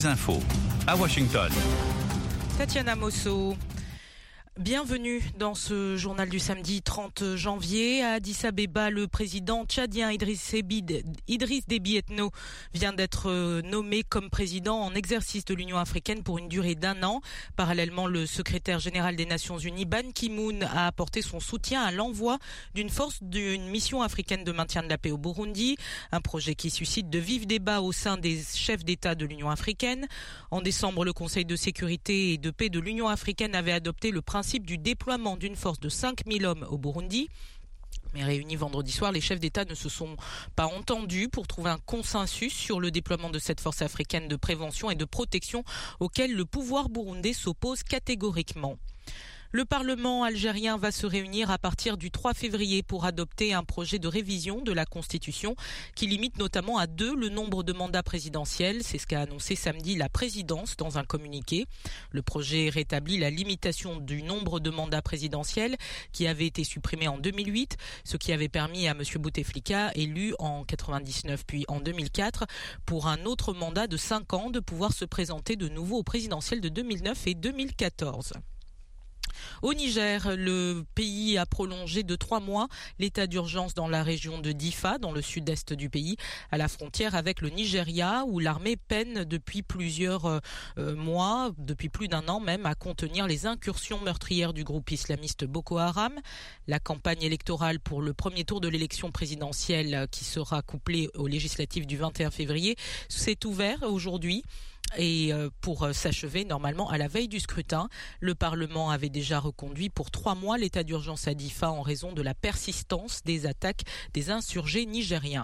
Infos à Washington. Tatiana Mosso. Bienvenue dans ce journal du samedi 30 janvier. À Addis Abeba, le président tchadien Idriss Déby Itno vient d'être nommé comme président en exercice de l'Union africaine pour une durée d'1 an. Parallèlement, le secrétaire général des Nations Unies, Ban Ki-moon, a apporté son soutien à l'envoi d'une force d'une mission africaine de maintien de la paix au Burundi, un projet qui suscite de vifs débats au sein des chefs d'État de l'Union africaine. En décembre, le Conseil de sécurité et de paix de l'Union africaine avait adopté le principe du déploiement d'une force de 5000 hommes au Burundi. Mais réunis vendredi soir, les chefs d'État ne se sont pas entendus pour trouver un consensus sur le déploiement de cette force africaine de prévention et de protection auquel le pouvoir burundais s'oppose catégoriquement. Le Parlement algérien va se réunir à partir du 3 février pour adopter un projet de révision de la Constitution qui limite notamment à 2 le nombre de mandats présidentiels. C'est ce qu'a annoncé samedi la présidence dans un communiqué. Le projet rétablit la limitation du nombre de mandats présidentiels qui avait été supprimé en 2008, ce qui avait permis à M. Bouteflika, élu en 1999 puis en 2004, pour un autre mandat de 5 ans de pouvoir se présenter de nouveau au présidentiel de 2009 et 2014. Au Niger, le pays a prolongé de 3 mois l'état d'urgence dans la région de Difa, dans le sud-est du pays, à la frontière avec le Nigeria, où l'armée peine depuis plusieurs mois, depuis plus d'1 an même, à contenir les incursions meurtrières du groupe islamiste Boko Haram. La campagne électorale pour le premier tour de l'élection présidentielle, qui sera couplée aux législatives du 21 février, s'est ouverte aujourd'hui. Et pour s'achever normalement à la veille du scrutin, le Parlement avait déjà reconduit pour 3 mois l'état d'urgence à Difa en raison de la persistance des attaques des insurgés nigériens.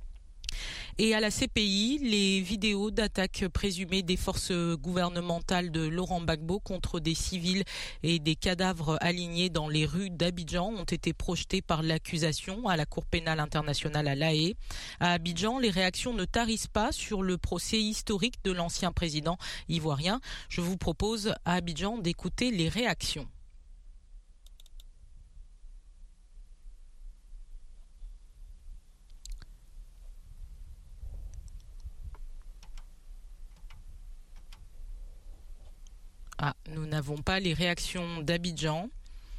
Et à la CPI, les vidéos d'attaques présumées des forces gouvernementales de Laurent Gbagbo contre des civils et des cadavres alignés dans les rues d'Abidjan ont été projetées par l'accusation à la Cour pénale internationale à La Haye. À Abidjan, les réactions ne tarissent pas sur le procès historique de l'ancien président ivoirien. Je vous propose à Abidjan d'écouter les réactions. Nous n'avons pas les réactions d'Abidjan.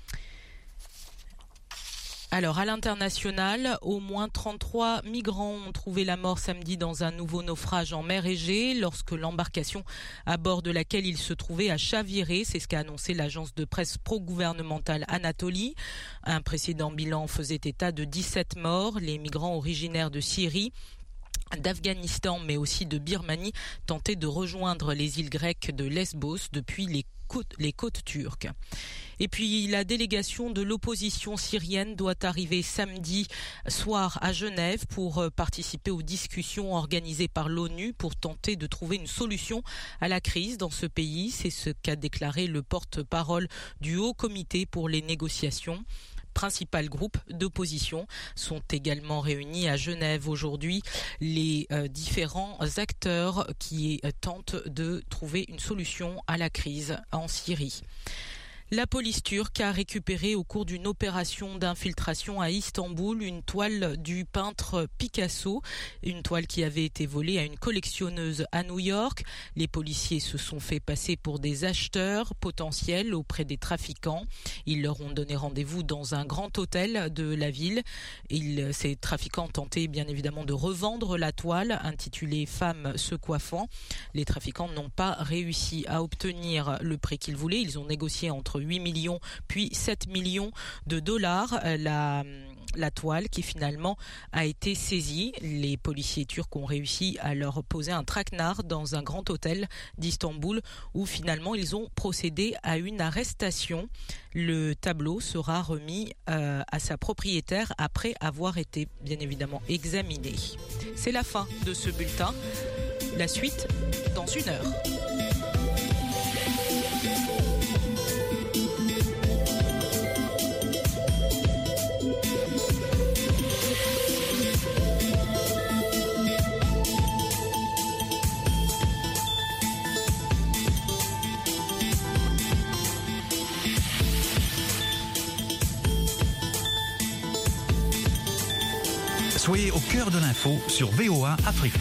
Alors, à l'international, au moins 33 migrants ont trouvé la mort samedi dans un nouveau naufrage en mer Égée lorsque l'embarcation à bord de laquelle ils se trouvaient a chaviré. C'est ce qu'a annoncé l'agence de presse pro-gouvernementale Anatolie. Un précédent bilan faisait état de 17 morts. Les migrants originaires de Syrie, d'Afghanistan mais aussi de Birmanie tentaient de rejoindre les îles grecques de Lesbos depuis les côtes turques. Et puis la délégation de l'opposition syrienne doit arriver samedi soir à Genève pour participer aux discussions organisées par l'ONU pour tenter de trouver une solution à la crise dans ce pays. C'est ce qu'a déclaré le porte-parole du Haut Comité pour les négociations. Principal groupe d'opposition sont également réunis à Genève aujourd'hui, les différents acteurs qui tentent de trouver une solution à la crise en Syrie. La police turque a récupéré au cours d'une opération d'infiltration à Istanbul une toile du peintre Picasso, une toile qui avait été volée à une collectionneuse à New York. Les policiers se sont fait passer pour des acheteurs potentiels auprès des trafiquants. Ils leur ont donné rendez-vous dans un grand hôtel de la ville. Ces trafiquants tentaient bien évidemment de revendre la toile intitulée « Femmes se coiffant ». Les trafiquants n'ont pas réussi à obtenir le prix qu'ils voulaient. Ils ont négocié entre 8 millions puis 7 millions de dollars la toile qui finalement a été saisie. Les policiers turcs ont réussi à leur poser un traquenard dans un grand hôtel d'Istanbul où finalement ils ont procédé à une arrestation. Le tableau sera remis à sa propriétaire après avoir été bien évidemment examiné. C'est la fin de ce bulletin. La suite dans 1 heure. Soyez au cœur de l'info sur VOA Afrique.